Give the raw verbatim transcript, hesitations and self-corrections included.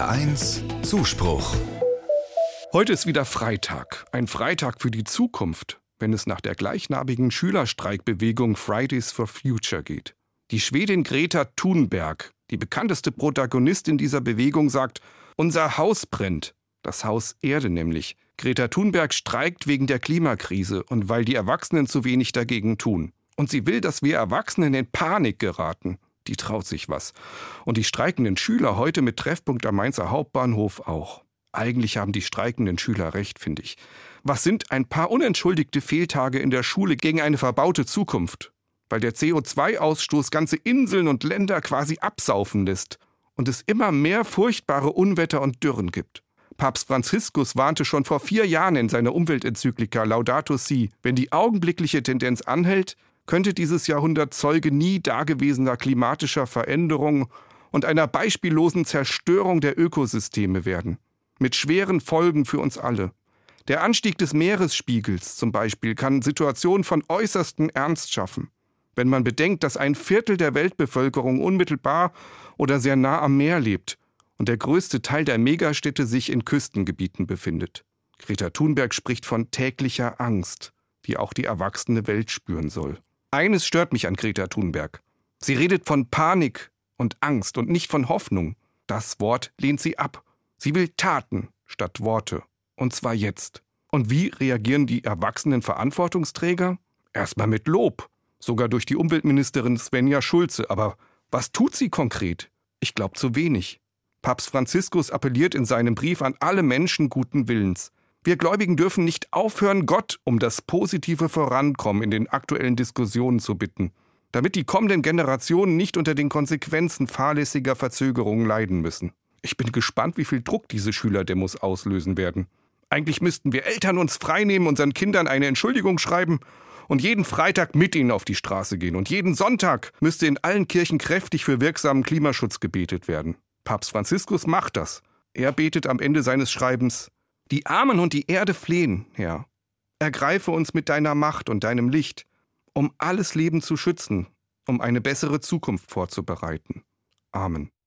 R eins Zuspruch. Heute ist wieder Freitag. Ein Freitag für die Zukunft, wenn es nach der gleichnamigen Schülerstreikbewegung Fridays for Future geht. Die Schwedin Greta Thunberg, die bekannteste Protagonistin dieser Bewegung, sagt: Unser Haus brennt. Das Haus Erde nämlich. Greta Thunberg streikt wegen der Klimakrise und weil die Erwachsenen zu wenig dagegen tun. Und sie will, dass wir Erwachsenen in Panik geraten. Die traut sich was. Und die streikenden Schüler heute mit Treffpunkt am Mainzer Hauptbahnhof auch. Eigentlich haben die streikenden Schüler recht, finde ich. Was sind ein paar unentschuldigte Fehltage in der Schule gegen eine verbaute Zukunft? Weil der C O zwei Ausstoß ganze Inseln und Länder quasi absaufen lässt und es immer mehr furchtbare Unwetter und Dürren gibt. Papst Franziskus warnte schon vor vier Jahren in seiner Umweltenzyklika Laudato Si, wenn die augenblickliche Tendenz anhält, könnte dieses Jahrhundert Zeuge nie dagewesener klimatischer Veränderung und einer beispiellosen Zerstörung der Ökosysteme werden. Mit schweren Folgen für uns alle. Der Anstieg des Meeresspiegels zum Beispiel kann Situationen von äußerstem Ernst schaffen. Wenn man bedenkt, dass ein Viertel der Weltbevölkerung unmittelbar oder sehr nah am Meer lebt und der größte Teil der Megastädte sich in Küstengebieten befindet. Greta Thunberg spricht von täglicher Angst, die auch die erwachsene Welt spüren soll. Eines stört mich an Greta Thunberg. Sie redet von Panik und Angst und nicht von Hoffnung. Das Wort lehnt sie ab. Sie will Taten statt Worte. Und zwar jetzt. Und wie reagieren die erwachsenen Verantwortungsträger? Erstmal mit Lob. Sogar durch die Umweltministerin Svenja Schulze. Aber was tut sie konkret? Ich glaube zu wenig. Papst Franziskus appelliert in seinem Brief an alle Menschen guten Willens. Wir Gläubigen dürfen nicht aufhören, Gott um das positive Vorankommen in den aktuellen Diskussionen zu bitten, damit die kommenden Generationen nicht unter den Konsequenzen fahrlässiger Verzögerungen leiden müssen. Ich bin gespannt, wie viel Druck diese Schülerdemos auslösen werden. Eigentlich müssten wir Eltern uns freinehmen, unseren Kindern eine Entschuldigung schreiben und jeden Freitag mit ihnen auf die Straße gehen. Und jeden Sonntag müsste in allen Kirchen kräftig für wirksamen Klimaschutz gebetet werden. Papst Franziskus macht das. Er betet am Ende seines Schreibens: Die Armen und die Erde flehen, Herr. Ergreife uns mit deiner Macht und deinem Licht, um alles Leben zu schützen, um eine bessere Zukunft vorzubereiten. Amen.